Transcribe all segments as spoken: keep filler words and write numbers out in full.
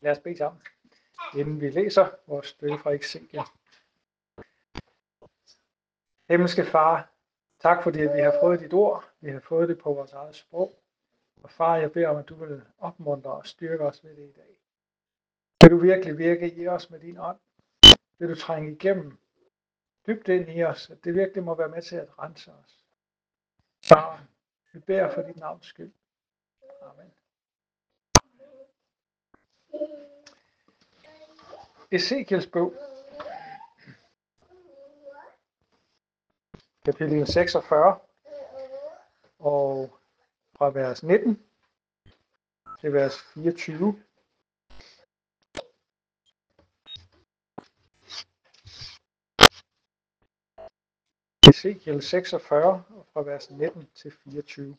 Lad os bede sammen, inden vi læser vores stykke fra Ezekiel. Himmelske Far, tak fordi vi har fået dit ord, vi har fået det på vores eget sprog. Og far, jeg beder om, at du vil opmuntre og styrke os ved det i dag. Vil du virkelig virke i os med din ånd? Vil du trænge igennem dybt ind i os, at det virkelig må være med til at rense os? Far, vi beder for dit navns skyld. Amen. Ezekiels bog, kapitel seksogfyrre, og fra vers nitten til vers fireogtyve. Ezekiel seksogfyrre, og fra vers nitten til fireogtyve.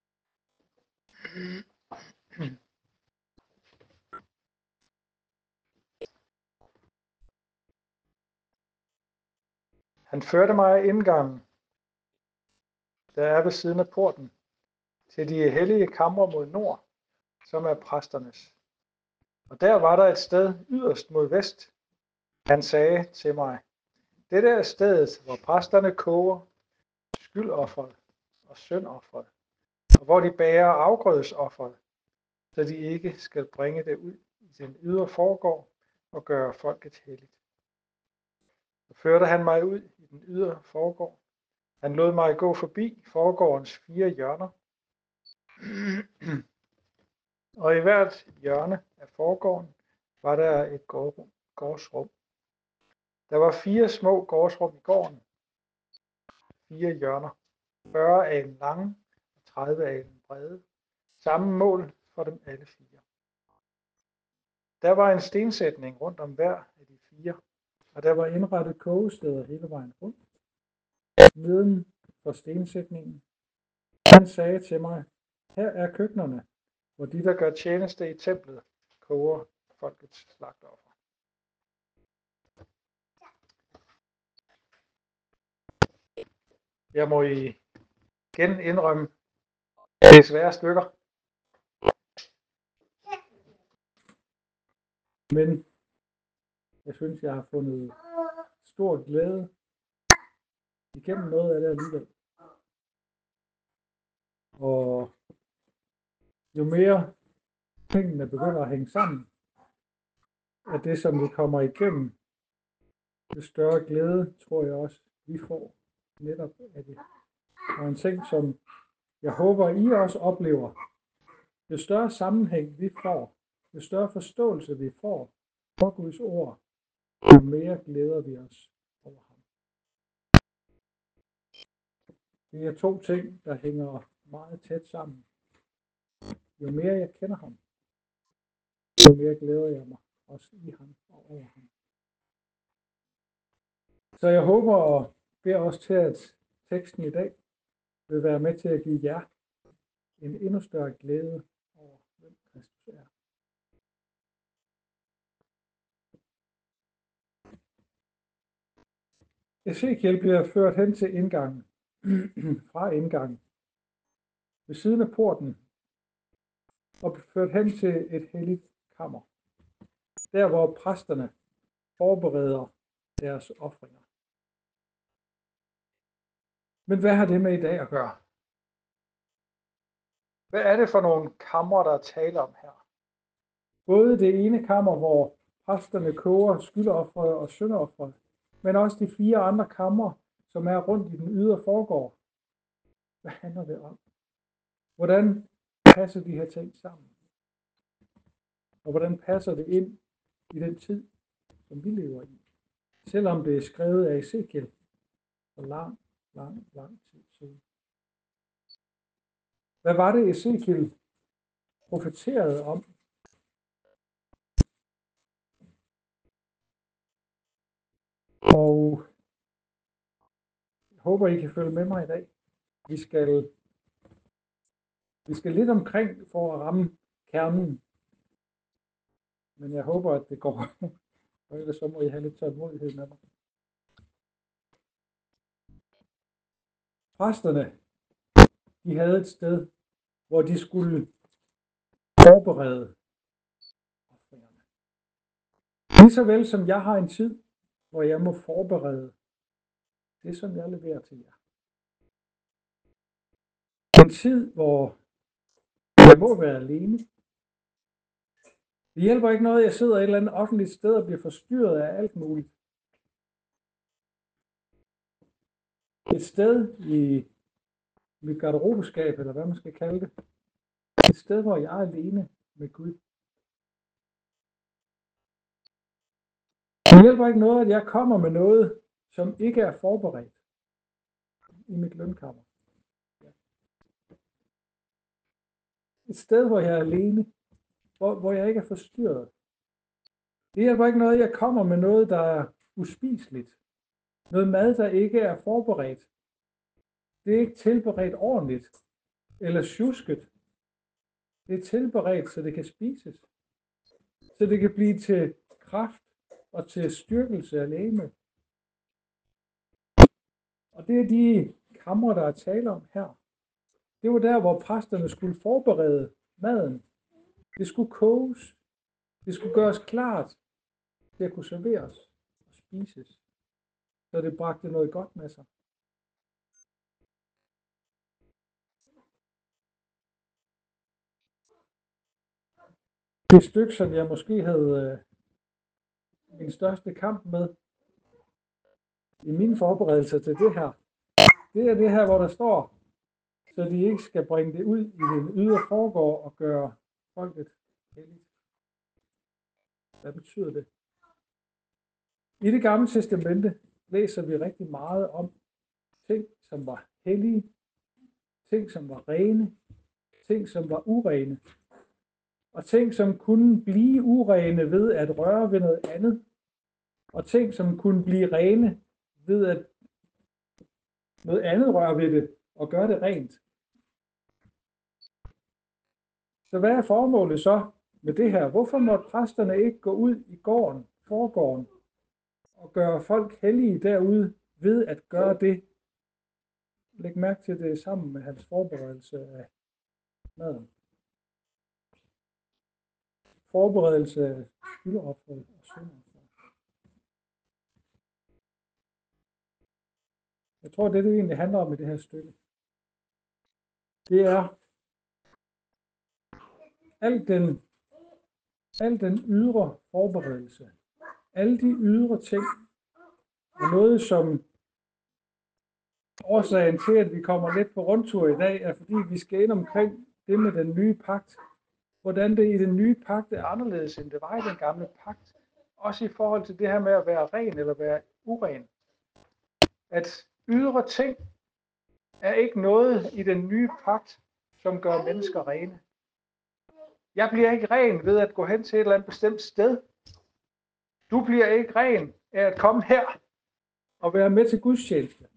Han førte mig af indgangen, der er ved siden af porten, til de hellige kamre mod nord, som er præsternes. Og der var der et sted yderst mod vest. Han sagde til mig, dette er stedet, hvor præsterne koger skyldofferet og syndofferet, og hvor de bærer afgrødesofferet, så de ikke skal bringe det ud i den ydre forgård og gøre folket helligt. Så førte han mig ud i den ydre forgård. Han lod mig gå forbi forgårdens fire hjørner, og i hvert hjørne af forgården var der et gårdsrum. Der var fire små gårdsrum i gården, fire hjørner, fyrre alen lange og tredive alen brede, samme mål for dem alle fire. Der var en stensætning rundt om hver af de fire, og der var indrettet kogesteder hele vejen rundt. Neden for stensætningen. Han sagde til mig, her er køkkenerne, hvor de, der gør tjeneste i templet, koger folkets slagtoffer. Jeg må igen indrømme, det er svære stykker. Men jeg synes, jeg har fundet stor glæde igennem noget af det alligevel. Og jo mere tingene begynder at hænge sammen, af det, som vi kommer igennem, jo større glæde, tror jeg også, vi får netop af det. Og en ting, som jeg håber, I også oplever, jo større sammenhæng vi får, jo større forståelse vi får for Guds ord, jo mere glæder vi os over ham. Det er to ting, der hænger meget tæt sammen. Jo mere jeg kender ham, jo mere glæder jeg mig også i ham og over ham. Så jeg håber og beder også til, at teksten i dag vil være med til at give jer en endnu større glæde over, hvem Kristus er. Ezekiel bliver ført hen til indgangen, fra indgangen, ved siden af porten, og ført hen til et helligt kammer, der hvor præsterne forbereder deres ofringer. Men hvad har det med i dag at gøre? Hvad er det for nogle kamre, der er tale om her? Både det ene kammer, hvor præsterne koger skyldofferet og syndofferet, men også de fire andre kamre, som er rundt i den ydre forgård. Hvad handler det om? Hvordan passer de her ting sammen? Og hvordan passer det ind i den tid, som vi lever i? Selvom det er skrevet af Ezekiel for lang, lang, lang tid siden. Hvad var det, Ezekiel profeterede om? Og jeg håber, I kan følge med mig i dag. Vi skal, vi skal lidt omkring for at ramme kernen. Men jeg håber, at det går. Og ellers så må I have lidt tålmodighed med mig. Præsterne, de havde et sted, hvor de skulle forberede ofringerne. Lige så vel som jeg har en tid, hvor jeg må forberede det, som jeg leverer til jer. En tid, hvor jeg må være alene. Det hjælper ikke noget, at jeg sidder et eller andet offentligt sted og bliver forstyrret af alt muligt. Et sted i mit garderobeskab, eller hvad man skal kalde det. Et sted, hvor jeg er alene med Gud. Det hjælper ikke noget, at jeg kommer med noget, som ikke er forberedt i mit lønkammer. Et sted, hvor jeg er alene, hvor, hvor jeg ikke er forstyrret. Det hjælper ikke noget, at jeg kommer med noget, der er uspiseligt. Noget mad, der ikke er forberedt. Det er ikke tilberedt ordentligt eller sjusket. Det er tilberedt, så det kan spises. Så det kan blive til kraft og til styrkelse af legemet. Og det er de kamre, der er tale om her. Det var der, hvor præsterne skulle forberede maden. Det skulle koges. Det skulle gøres klart til at kunne serveres og spises. Så det bragte noget godt med sig. Det stykke, som jeg måske havde øh, min største kamp med i mine forberedelser til det her, det er det her, hvor der står, så de ikke skal bringe det ud i den ydre forgård og gøre folket helligt. Hvad betyder det? I Det Gamle Testamente læser vi rigtig meget om ting, som var hellige, ting, som var rene, ting, som var urene, og ting, som kunne blive urene ved at røre ved noget andet, og ting, som kunne blive rene ved at noget andet røre ved det og gøre det rent. Så hvad er formålet så med det her? Hvorfor måtte præsterne ikke gå ud i gården, forgården, og gøre folk hellige derude ved at gøre det? Læg mærke til det sammen med hans forberedelse af maden. Forberedelse af skylderofferet og syndofferet. Jeg tror, det det egentlig handler om i det her stykke, det er al den, al den ydre forberedelse. Alle de ydre ting. Og noget, som årsagen til, at vi kommer lidt på rundtur i dag, er fordi vi skal ind omkring det med den nye pagt. Hvordan det i den nye pagt er anderledes, end det var i den gamle pagt. Også i forhold til det her med at være ren eller være uren. At ydre ting er ikke noget i den nye pagt, som gør mennesker rene. Jeg bliver ikke ren ved at gå hen til et eller andet bestemt sted. Du bliver ikke ren af at komme her og være med til gudstjeneste.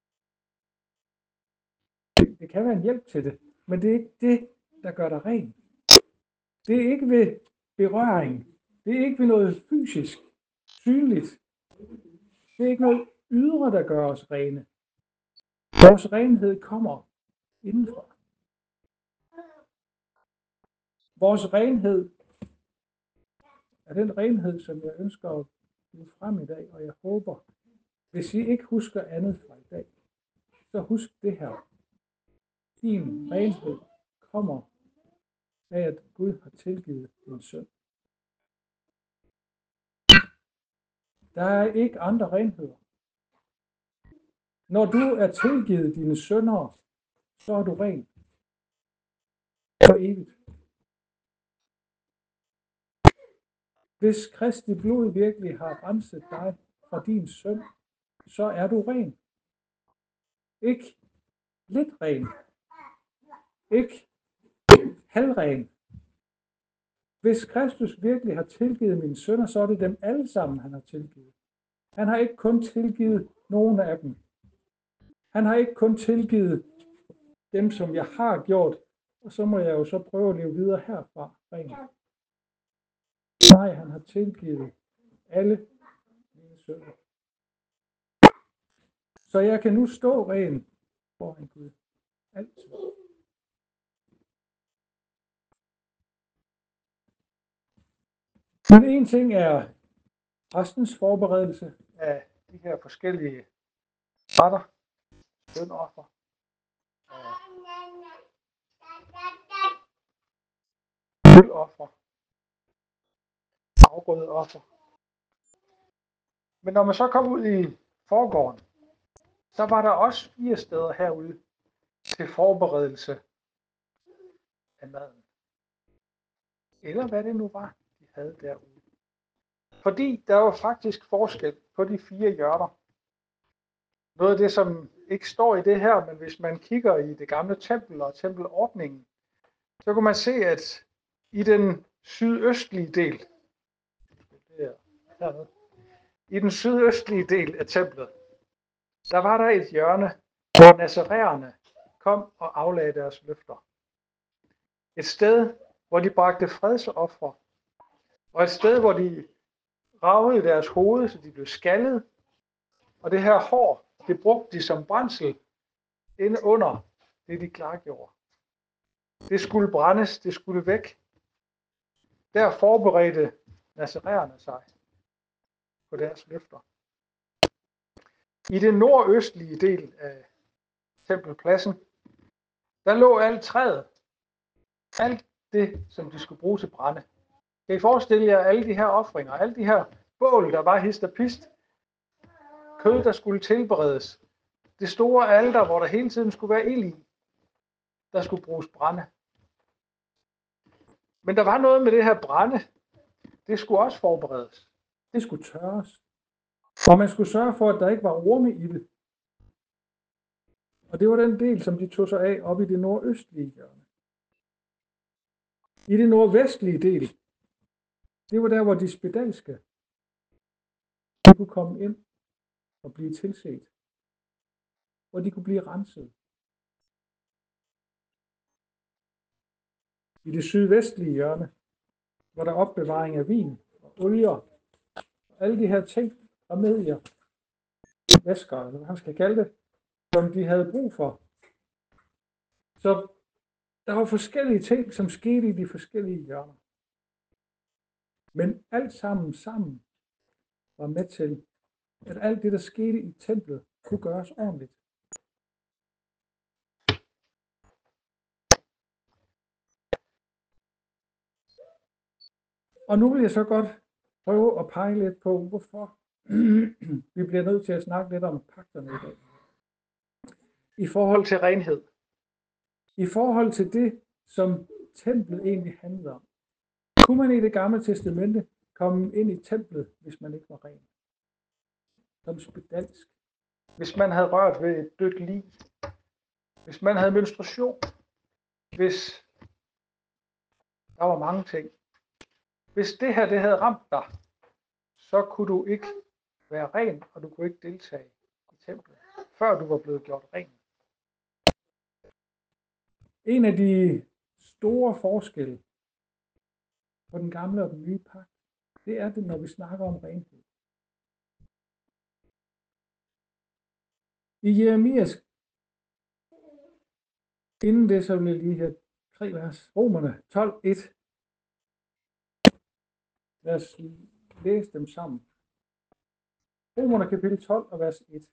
Det kan være en hjælp til det, men det er ikke det, der gør dig ren. Det er ikke ved berøring. Det er ikke ved noget fysisk, synligt. Det er ikke noget ydre, der gør os rene. Vores renhed kommer indenfra. Vores renhed er den renhed, som jeg ønsker at give frem i dag, og jeg håber, hvis I ikke husker andet fra i dag, så husk det her. Din renhed kommer af, at Gud har tilgivet din synd. Der er ikke andre renheder. Når du er tilgivet dine synder, så er du ren. For evigt. Hvis Kristi blod virkelig har renset dig fra din synd, så er du ren. Ikke lidt ren. Ikke halvren. Hvis Kristus virkelig har tilgivet mine synder, så er det dem alle sammen, han har tilgivet. Han har ikke kun tilgivet nogle af dem. Han har ikke kun tilgivet dem, som jeg har gjort, og så må jeg jo så prøve at leve videre herfra rent. Nej, han har tilgivet alle mine synder. Så jeg kan nu stå ren foran Gud. Altid. Men en ting er Præstens forberedelse af de her forskellige retter, bønoffer, gyldoffer, afgrødeoffer. Men når man så kom ud i forgården, så var der også fire steder herude til forberedelse af maden. Eller hvad det nu var, de havde derude. Fordi der var faktisk forskel på de fire hjørner. Noget af det, som ikke står i det her, men hvis man kigger i det gamle tempel og tempelordningen, så kan man se, at i den sydøstlige del, i den sydøstlige del af templet, der var der et hjørne, hvor nazaræerne kom og aflagde deres løfter. Et sted, hvor de bragte fredsofre, og et sted, hvor de ragede deres hoved, så de blev skaldet, og det her hår, det brugte de som brændsel inde under det, de klargjorde. Det skulle brændes, det skulle væk. Der forberedte nazaræerne sig på deres løfter. I den nordøstlige del af tempelpladsen, der lå alt træet. Alt det, som de skulle bruge til brænde. Kan I forestille jer alle de her ofringer, alle de her bål, der var hist og pist, kød, der skulle tilberedes, det store alter, hvor der hele tiden skulle være ild i, der skulle bruges brænde. Men der var noget med det her brænde, det skulle også forberedes. Det skulle tørres. Og man skulle sørge for, at der ikke var orme i det. Og det var den del, som de tog sig af op i det nordøstlige hjørne. I det nordvestlige del, det var der, hvor de spedalske de kunne komme ind og blive tilset. Hvor de kunne blive renset. I det sydvestlige hjørne var der opbevaring af vin og olier. Og alle de her ting, remedier, væsker, eller hvad man skal kalde det, som de havde brug for. Så der var forskellige ting, som skete i de forskellige hjørner. Men alt sammen sammen var med til, at alt det, der skete i templet, kunne gøres ordentligt. Og nu vil jeg så godt prøve at pege lidt på, hvorfor vi bliver nødt til at snakke lidt om pagterne i dag. I forhold til renhed. I forhold til det, som templet egentlig handlede om. Kunne man i det gamle testamente komme ind i templet, hvis man ikke var ren? Som spedalsk. Hvis man havde rørt ved et dødt lig. Hvis man havde menstruation. Hvis der var mange ting. Hvis det her det havde ramt dig, så kunne du ikke være ren, og du kunne ikke deltage i templet, før du var blevet gjort ren. En af de store forskelle på den gamle og den nye pagt, det er det, når vi snakker om renhed. I Jeremias, inden det, så vil jeg lige have tre vers, Romerne tolv et. Lad os læse dem sammen. Romerne kapitel tolv og vers et.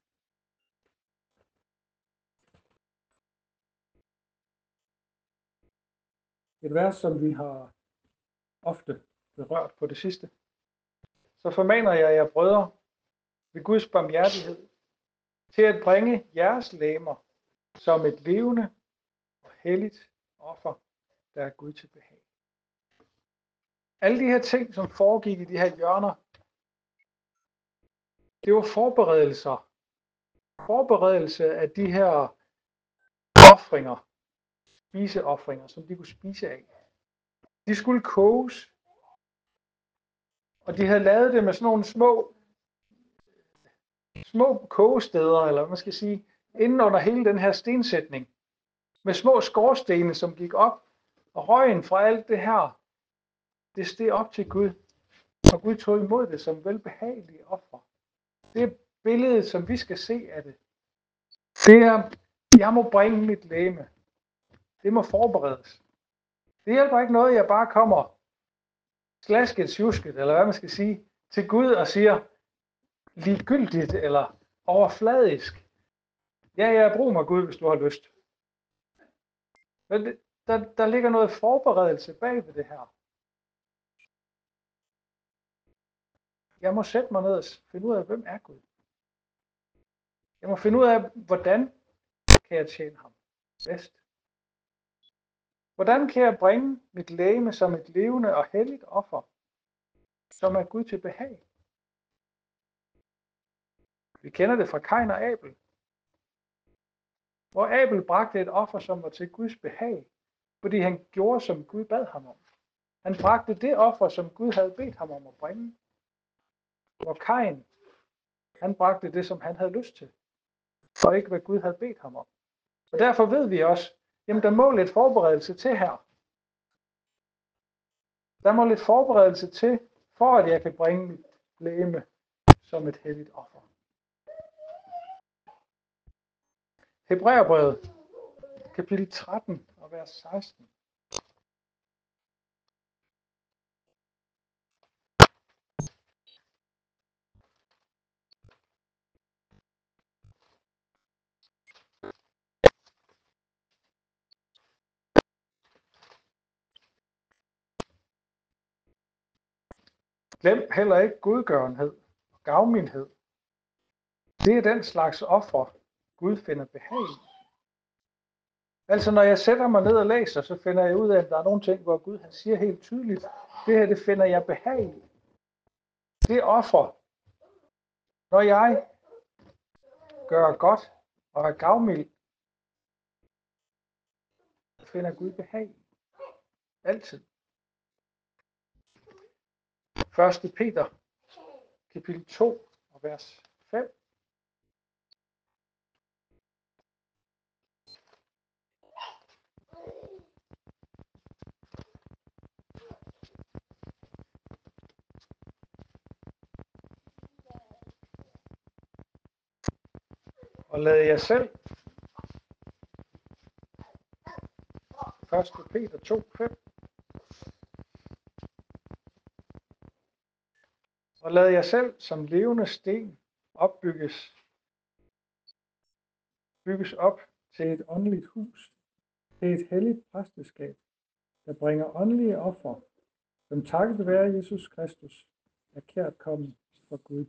Et vers, som vi har ofte berørt på det sidste. Så formaner jeg jer, brødre, ved Guds barmhjertighed, til at bringe jeres legemer som et levende og helligt offer, der er Gud til behag. Alle de her ting, som foregik i de her hjørner, det var forberedelser. Forberedelse af de her ofringer, spiseofringer, som de kunne spise af. De skulle koges, og de havde lavet det med sådan nogle små, små kogesteder, eller hvad man skal sige, inden under hele den her stensætning, med små skorstene, som gik op, og røgen fra alt det her, det steg op til Gud, og Gud tog imod det som velbehagelige ofre. Det er billedet, som vi skal se af det. Det er, jeg må bringe mit legeme. Det må forberedes. Det hjælper ikke noget, jeg bare kommer slasket, sjusket, eller hvad man skal sige, til Gud og siger ligegyldigt eller overfladisk, ja, jeg bruger mig Gud, hvis du har lyst. Men det, der, der ligger noget forberedelse bag ved det her. Jeg må sætte mig ned og finde ud af, hvem er Gud. Jeg må finde ud af, hvordan kan jeg tjene ham bedst. Hvordan kan jeg bringe mit legeme som et levende og helligt offer, som er Gud til behag? Vi kender det fra Kain og Abel, hvor Abel bragte et offer, som var til Guds behag, fordi han gjorde, som Gud bad ham om. Han bragte det offer, som Gud havde bedt ham om at bringe. Hvor Kain, han bragte det, som han havde lyst til, og ikke hvad Gud havde bedt ham om. Og derfor ved vi også, jamen der må lidt forberedelse til her. Der må lidt forberedelse til, for at jeg kan bringe mit legeme som et helligt offer. Hebræerbrevet, kapitel tretten og vers seksten. Glem heller ikke godgørenhed og gavmildhed. Det er den slags offer, Gud finder behag i. Altså når jeg sætter mig ned og læser, så finder jeg ud af, at der er nogle ting, hvor Gud han siger helt tydeligt, det her det finder jeg behag i. Det offer, når jeg gør godt og er gavmild, finder Gud behag i. Altid. første Peter, kapitel to og vers fem. Og lad jer selv, første Peter to, fem. Og lad jer selv som levende sten opbygges, bygges op til et åndeligt hus, til et helligt præsteskab, der bringer åndelige ofre, som takket være Jesus Kristus er kært kommet fra Gud.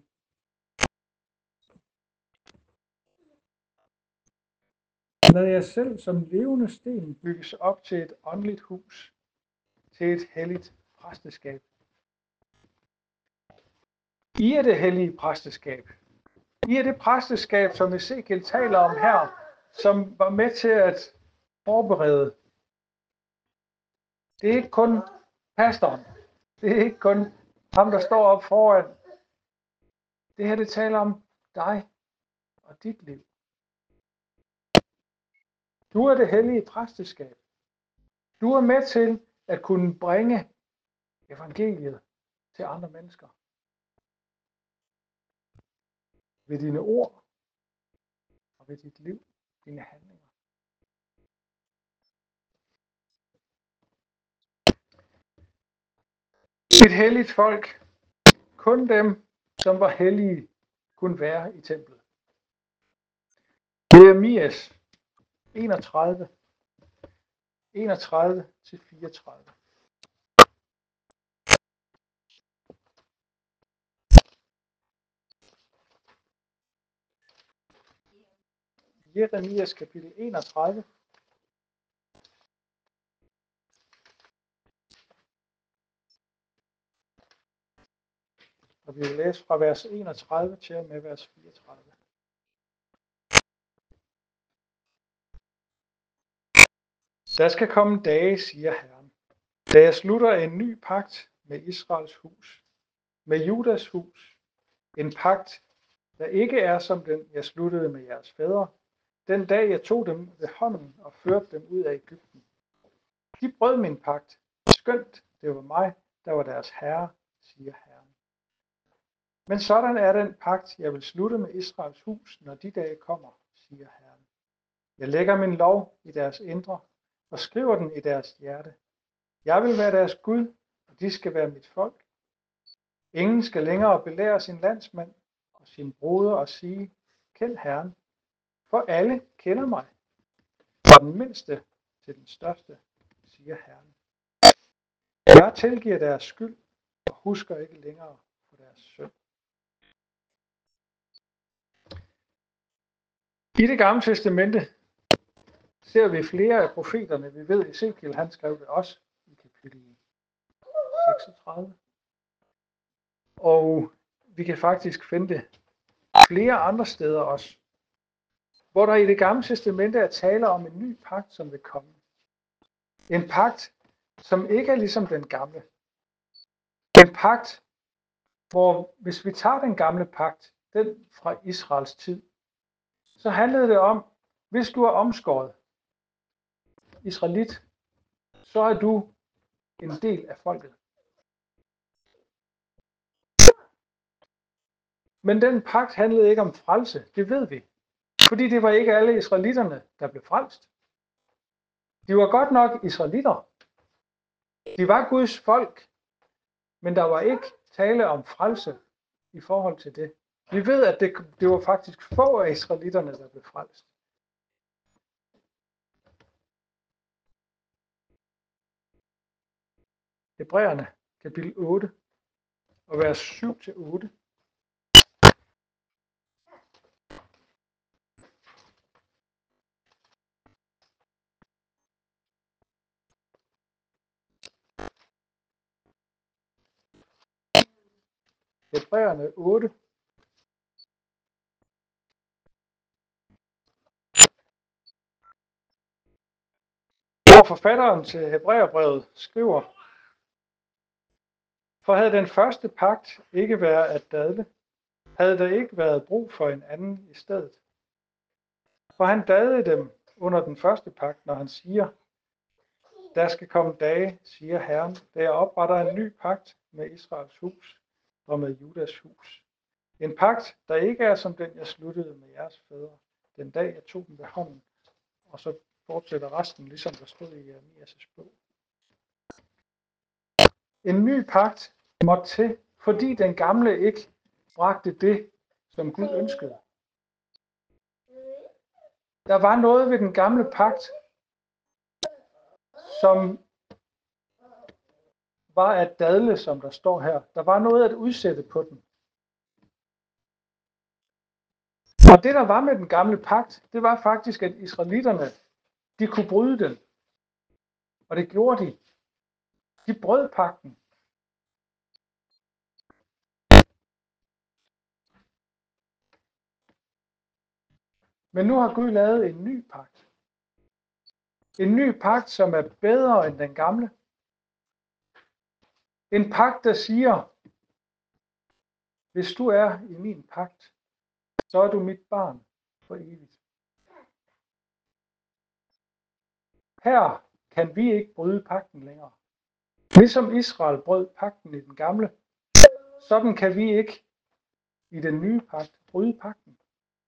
Lad jer selv som levende sten bygges op til et åndeligt hus, til et helligt præsteskab. I er det hellige præsteskab. I er det præsteskab, som Ezekiel taler om her, som var med til at forberede. Det er ikke kun pastoren. Det er ikke kun ham, der står op foran. Det her, det taler om dig og dit liv. Du er det hellige præsteskab. Du er med til at kunne bringe evangeliet til andre mennesker. Ved dine ord og ved dit liv, dine handlinger. Et helligt folk, kun dem, som var hellige, kunne være i templet. Jeremias enogtredive, enogtredive til fireogtredive. Jeremias kapitel enogtredive. Og vi vil læse fra vers enogtredive til og med vers fireogtredive. Der skal komme dage, siger Herren, da jeg slutter en ny pagt med Israels hus, med Judas hus, en pagt, der ikke er som den, jeg sluttede med jeres fædre, den dag jeg tog dem ved hånden og førte dem ud af Egypten. De brød min pagt, skønt det var mig, der var deres herre, siger Herren. Men sådan er den pagt, jeg vil slutte med Israels hus, når de dage kommer, siger Herren. Jeg lægger min lov i deres indre og skriver den i deres hjerte. Jeg vil være deres Gud, og de skal være mit folk. Ingen skal længere belære sin landsmand og sin broder og sige, kend Herren, for alle kender mig, fra den mindste til den største, siger Herren. Jeg tilgiver deres skyld og husker ikke længere på deres synd. I det gamle testamente ser vi flere af profeterne. Vi ved, Ezekiel han skrev det også i kapitel seksogtredive. Og vi kan faktisk finde det flere andre steder også, hvor der i det gamle testamente er tale om en ny pagt, som vil komme. En pagt, som ikke er ligesom den gamle. En pagt, hvor hvis vi tager den gamle pagt, den fra Israels tid, så handlede det om, hvis du er omskåret israelit, så er du en del af folket. Men den pagt handlede ikke om frelse, det ved vi. Fordi det var ikke alle israelitterne, der blev frelst. De var godt nok israelitter. De var Guds folk, men der var ikke tale om frelse i forhold til det. Vi ved, at det, det var faktisk få af israelitterne, der blev frelst. Hebræerne, kapitel otte, og vers syv til otte. Hebræerne otte. Hvor forfatteren til Hebræerbrevet skriver, for havde den første pagt ikke været at dadle, havde der ikke været brug for en anden i stedet. For han dadede dem under den første pagt, når han siger, der skal komme dage, siger Herren, da jeg opretter en ny pagt med Israels hus og med Judas hus. En pagt, der ikke er som den, jeg sluttede med jeres fædre, den dag jeg tog dem ved hånden. Og så fortsætter resten, ligesom der stod i Jeremias' bog. En ny pagt måtte til, fordi den gamle ikke bragte det, som Gud ønskede. Der var noget ved den gamle pagt, som var at dadle, som der står her. Der var noget at udsætte på den. Og det, der var med den gamle pagt, det var faktisk, at israelitterne, de kunne bryde den. Og det gjorde de. De brød pagten. Men nu har Gud lavet en ny pagt. En ny pagt, som er bedre end den gamle. En pagt, der siger, hvis du er i min pagt, så er du mit barn for evigt. Her kan vi ikke bryde pagten længere. Ligesom Israel brød pagten i den gamle, sådan kan vi ikke i den nye pagt bryde pagten.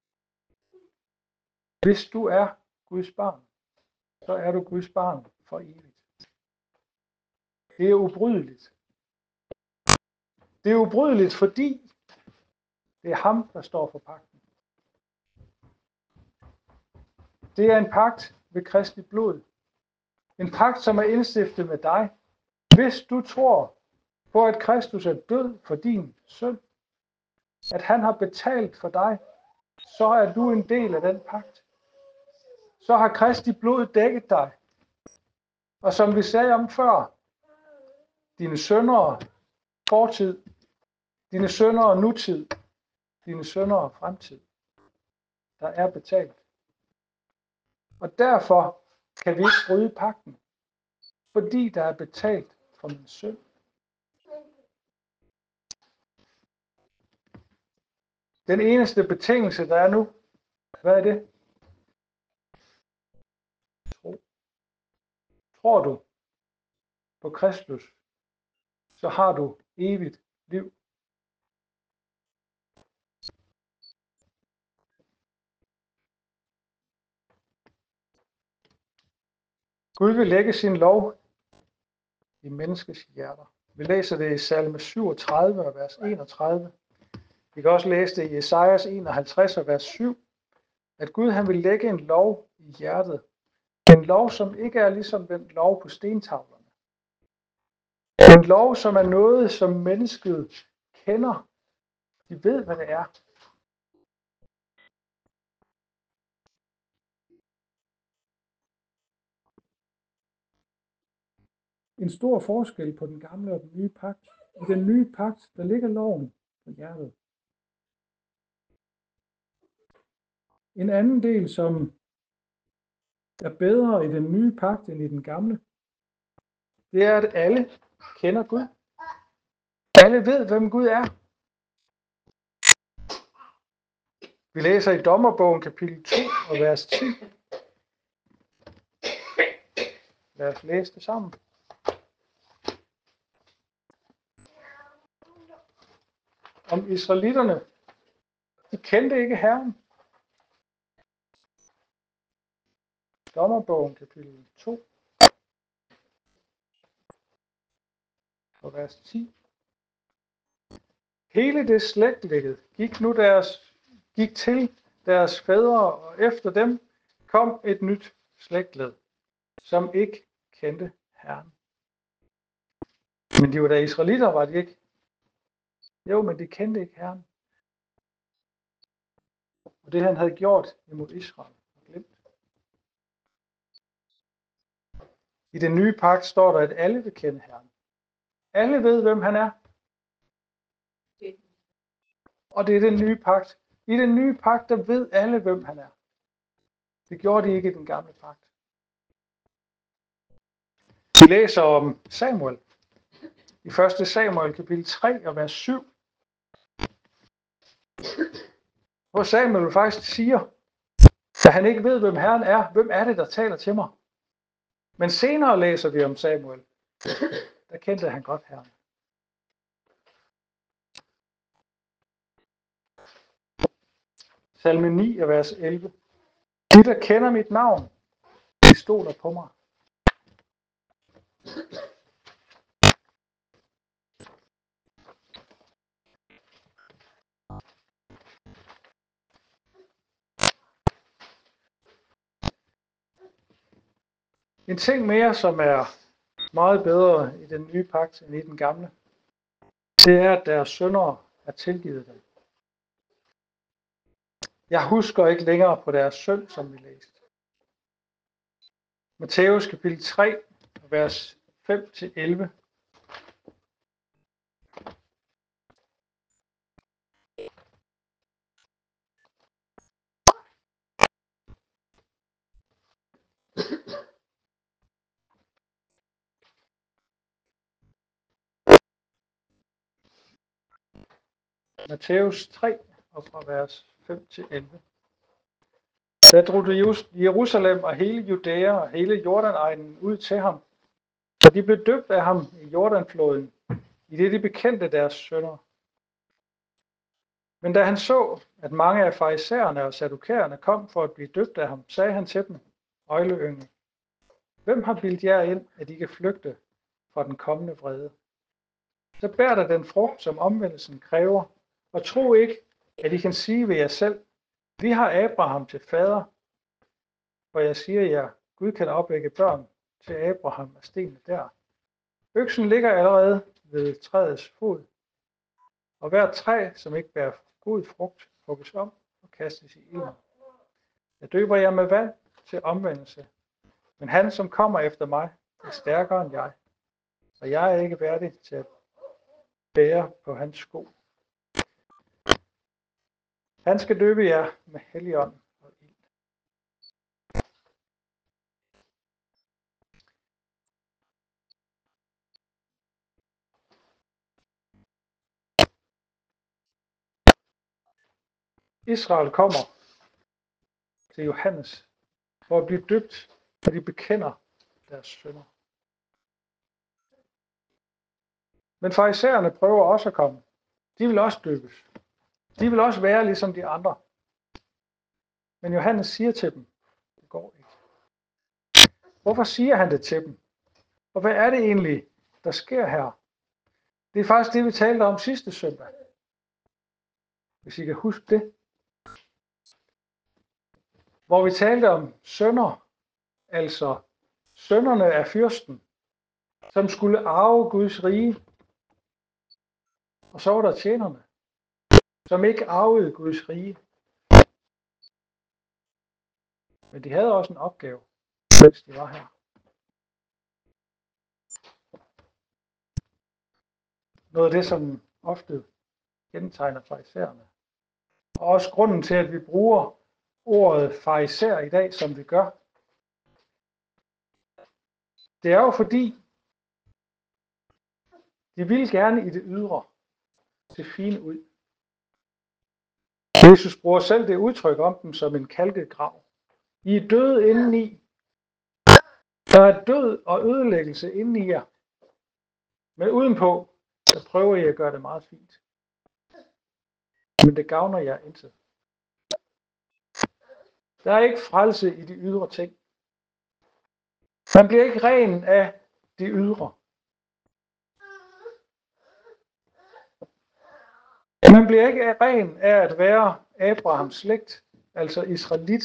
Hvis du er Guds barn, så er du Guds barn for evigt. Det er ubrydeligt. Det er ubrydeligt, fordi det er ham, der står for pagten. Det er en pagt ved Kristi blod. En pagt, som er indstiftet med dig. Hvis du tror på, at Kristus er død for din synd, at han har betalt for dig, så er du en del af den pagt. Så har Kristi blod dækket dig. Og som vi sagde om før, dine syndere fortid, dine syndere nutid, dine syndere fremtid, der er betalt. Og derfor kan vi ikke bryde pagten, fordi der er betalt for min synd. Den eneste betingelse, der er nu, hvad er det? Tro. Tror du på Kristus, så har du evigt liv. Gud vil lægge sin lov i menneskets hjerter. Vi læser det i salme syvogtredive og vers enogtredive. Vi kan også læse det i Esajas enoghalvtreds og vers syv, at Gud han vil lægge en lov i hjertet. En lov, som ikke er ligesom den lov på stentavlerne. En lov, som er noget, som mennesket kender. De ved, hvad det er. En stor forskel på den gamle og den nye pagt. I den nye pagt, der ligger loven på hjertet. En anden del, som er bedre i den nye pagt end i den gamle, det er, at alle kender Gud. Alle ved, hvem Gud er. Vi læser i Dommerbogen kapitel to og vers ti. Lad os læse det sammen. Om israelitterne, de kendte ikke Herren. Dommerbogen kapitel to og vers ti. Hele det slægtlægget gik nu deres, gik til deres fædre, og efter dem kom et nyt slægtled, som ikke kendte Herren. Men de var da israelitter, var de ikke? Jo, men de kendte ikke Herren. Og det han havde gjort imod Israel. I den nye pagt står der, at alle vil kende Herren. Alle ved, hvem han er. Og det er den nye pagt. I den nye pagt, der ved alle, hvem han er. Det gjorde de ikke i den gamle pagt. Vi læser om Samuel. I første Samuel kapitel tre og vers syv. Hvor Samuel faktisk siger, at han ikke ved, hvem Herren er. Hvem er det, der taler til mig? Men senere læser vi om Samuel. Der kendte han godt Herren. Salme ni og vers elleve. De, der kender mit navn, de stoler på mig. En ting mere, som er meget bedre i den nye pagt end i den gamle, det er, at deres syndere er tilgivet dem. Jeg husker ikke længere på deres synd, som vi læste. Matthæus kapitel tre, vers fem til elleve. Matthæus tre, og fra vers fem til elleve. Da drog det Jerusalem og hele Judæa og hele Jordanegnen ud til ham, og de blev døbt af ham i Jordanfloden, i det de bekendte deres synder. Men da han så, at mange af farisæerne og sadukæerne kom for at blive døbt af ham, sagde han til dem, øgleyngel, hvem har bildt jer ind, at I kan flygte fra den kommende vrede? Så bær der den frugt, som omvendelsen kræver, og tro ikke, at I kan sige ved jer selv, vi har Abraham til fader, for jeg siger jer, Gud kan opvække børn til Abraham af stenene der. Øksen ligger allerede ved træets fod, og hvert træ, som ikke bærer god frugt, hugges om og kastes i ilden. Jeg døber jer med vand til omvendelse, men han, som kommer efter mig, er stærkere end jeg, og jeg er ikke værdig til at bære på hans sko. Han skal døbe jer med Helligånd og ild. Israel kommer til Johannes for at blive døbt, når de bekender deres synder. Men farisæerne prøver også at komme. De vil også døbes. De vil også være ligesom de andre. Men Johannes siger til dem, det går ikke. Hvorfor siger han det til dem? Og hvad er det egentlig, der sker her? Det er faktisk det, vi talte om sidste søndag. Hvis I kan huske det. Hvor vi talte om sønner, altså sønnerne af fyrsten, som skulle arve Guds rige. Og så var der tjenerne, som ikke arvede Guds rige. Men de havde også en opgave, mens de var her. Noget af det, som ofte kendetegner farisæerne. Og også grunden til, at vi bruger ordet farisæer i dag, som vi gør. Det er jo fordi, de vil gerne i det ydre se fine ud. Jesus bruger selv det udtryk om dem som en kalkegrav. I er døde indeni. Der er død og ødelæggelse inde i jer. Men udenpå, så prøver I at gøre det meget fint. Men det gavner jer intet. Der er ikke frelse i de ydre ting. Man bliver ikke ren af de ydre. Man bliver ikke ren af at være Abrahams slægt, altså israelit.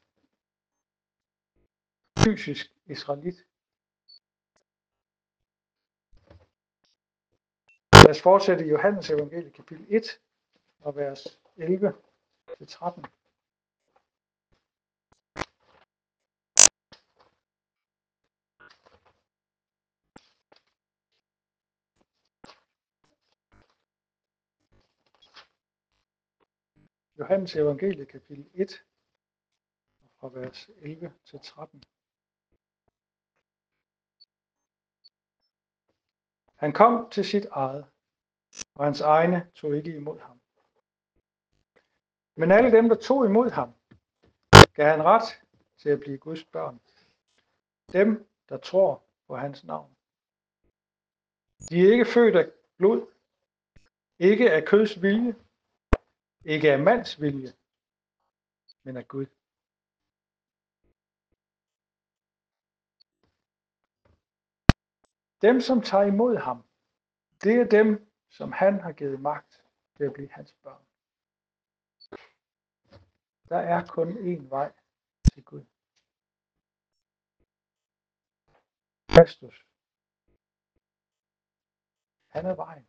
Fysisk israelit. Lad os fortsætte i Johannes evangeliet kapitel et og vers elleve til tretten. Johannes evangeliet kapitel et fra vers elleve til tretten. Han kom til sit eget, og hans egne tog ikke imod ham. Men alle dem, der tog imod ham, gav han ret til at blive Guds børn. Dem, der tror på hans navn. De er ikke født af blod, ikke af køds vilje, ikke af mands vilje, men af Gud. Dem, som tager imod ham, det er dem, som han har givet magt til at blive hans børn. Der er kun én vej til Gud. Kristus. Han er vejen.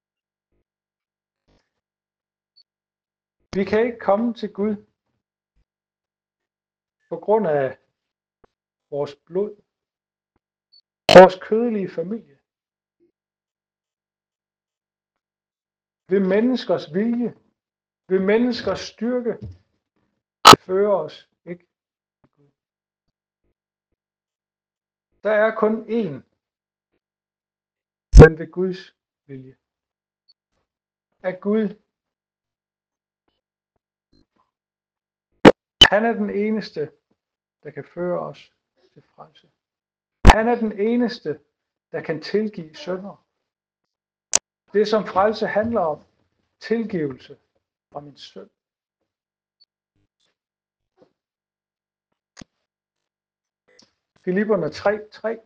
Vi kan ikke komme til Gud på grund af vores blod, vores kødelige familie. Ved menneskers vilje, ved menneskers styrke, fører os ikke til Gud. Der er kun én, men ved Guds vilje. Af Gud. Han er den eneste, der kan føre os til frelse. Han er den eneste, der kan tilgive synder. Det, som frelse handler om, tilgivelse fra min synd. Filipperne tre tre.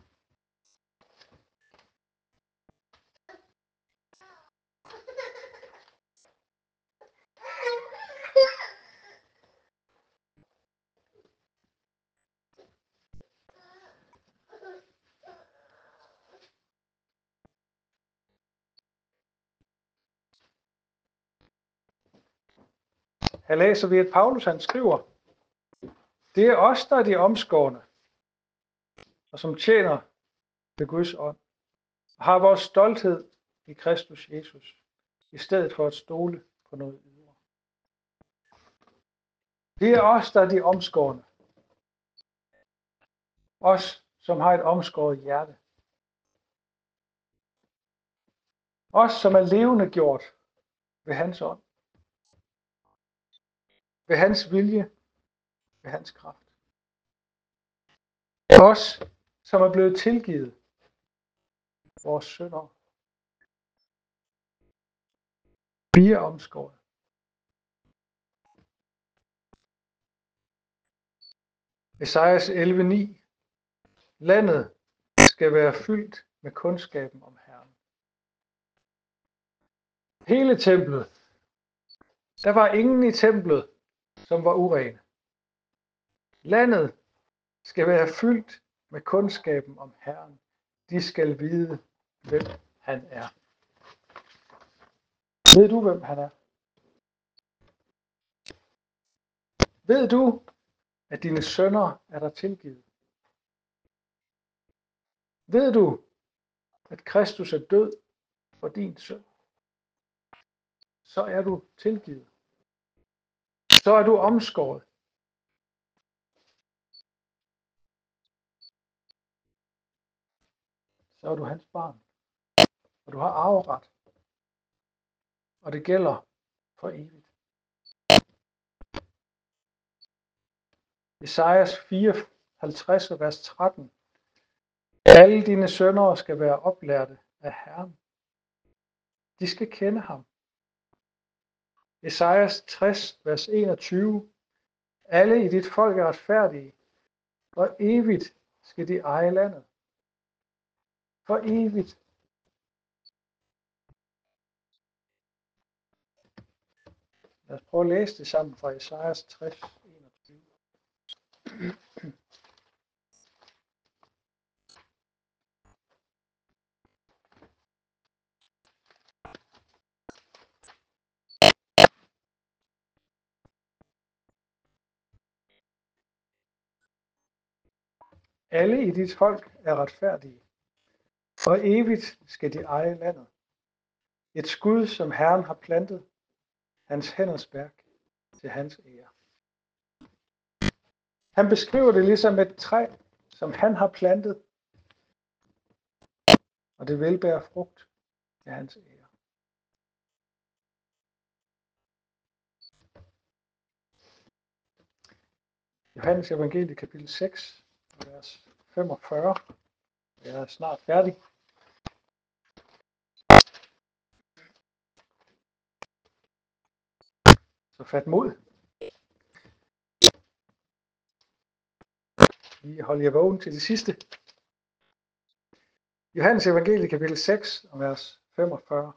Her læser vi, at Paulus han skriver, det er os, der er de omskårne, og som tjener ved Guds ånd, og har vores stolthed i Kristus Jesus, i stedet for at stole på noget ydre. Det er os, der er de omskårne. Os, som har et omskåret hjerte. Os, som er levende gjort ved hans ånd. Ved hans vilje, ved hans kraft. Os, som er blevet tilgivet vores synder. Vi er omskåret. Esajas elleve ni. Landet skal være fyldt med kundskaben om Herren. hele templet. Der var ingen i templet, som var urene. Landet skal være fyldt med kundskaben om Herren. De skal vide, hvem han er. Ved du, hvem han er? Ved du, at dine synder er der tilgivet? Ved du, at Kristus er død for din synd? Så er du tilgivet. Så er du omskåret. Så er du hans barn. Og du har arveret. Og det gælder for evigt. Esajas fireoghalvtreds, vers tretten. Alle dine syndere skal være oplærte af Herren. De skal kende ham. Esajas tres, vers enogtyve. Alle i dit folk er retfærdige, og evigt skal de eje landet. For evigt. Lad os prøve at læse det sammen fra Esajas tres, enogtyve. Alle i dit folk er retfærdige, og evigt skal de eje landet. Et skud, som Herren har plantet, hans hænders værk til hans ære. Han beskriver det ligesom et træ, som han har plantet, og det vil bære frugt til hans ære. Johannes evangelie kapitel seks, vers femogfyrre. Jeg er snart færdig. Så fat mod. Lige hold jer vågen til det sidste. Johannes evangelie kapitel seks, vers femogfyrre.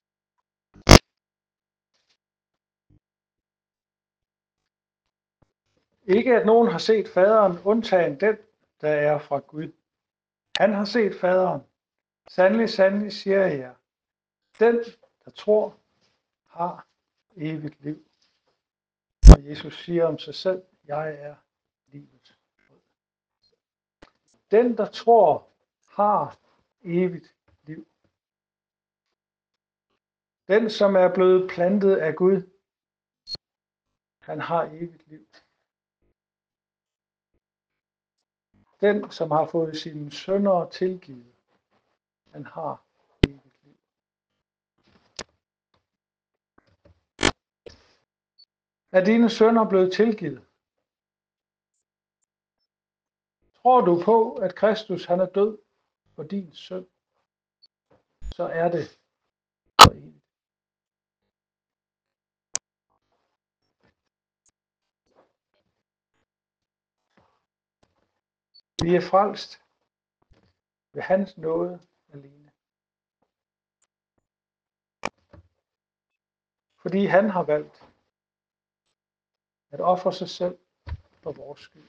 Ikke at nogen har set faderen, undtagen den, der er fra Gud. Han har set faderen. Sandelig, sandelig, siger jeg jer. Den, der tror, har evigt liv. Og Jesus siger om sig selv, jeg er livet. Den, der tror, har evigt liv. Den, som er blevet plantet af Gud, han har evigt liv. Den, som har fået sine synder tilgivet, han har evigt liv. Er dine synder blevet tilgivet? Tror du på, at Kristus han er død for din synd, så er det for evigt. Vi er frelst ved hans nåde alene. Fordi han har valgt at ofre sig selv for vores skyld.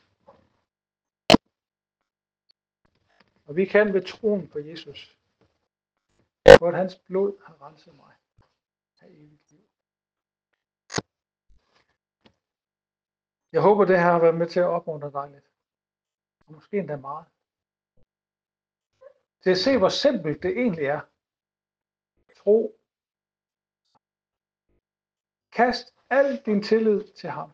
Og vi kan ved troen på Jesus, for at hans blod har renset mig af evigt liv. Jeg håber, det her har været med til at opmuntre dig lidt. Og måske endda meget. Til at se, hvor simpelt det egentlig er. Tro. Kast al din tillid til ham.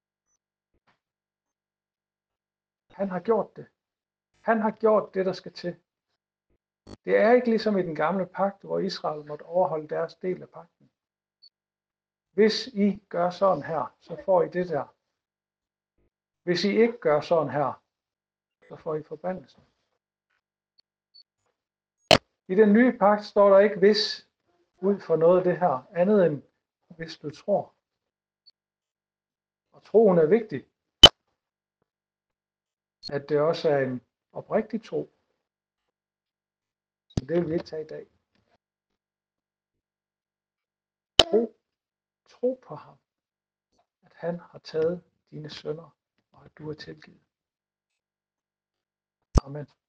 Han har gjort det. Han har gjort det, der skal til. Det er ikke ligesom i den gamle pagt, hvor Israel måtte overholde deres del af pagten. Hvis I gør sådan her, så får I det der. Hvis I ikke gør sådan her, så får I forbandelsen. I den nye pagt står der ikke hvis ud for noget af det her, andet end hvis du tror. Og troen er vigtig. At det også er en oprigtig tro. Så det vil vi ikke tage i dag. tro, tro på ham, at han har taget dine synder, og at du er tilgivet. Amen.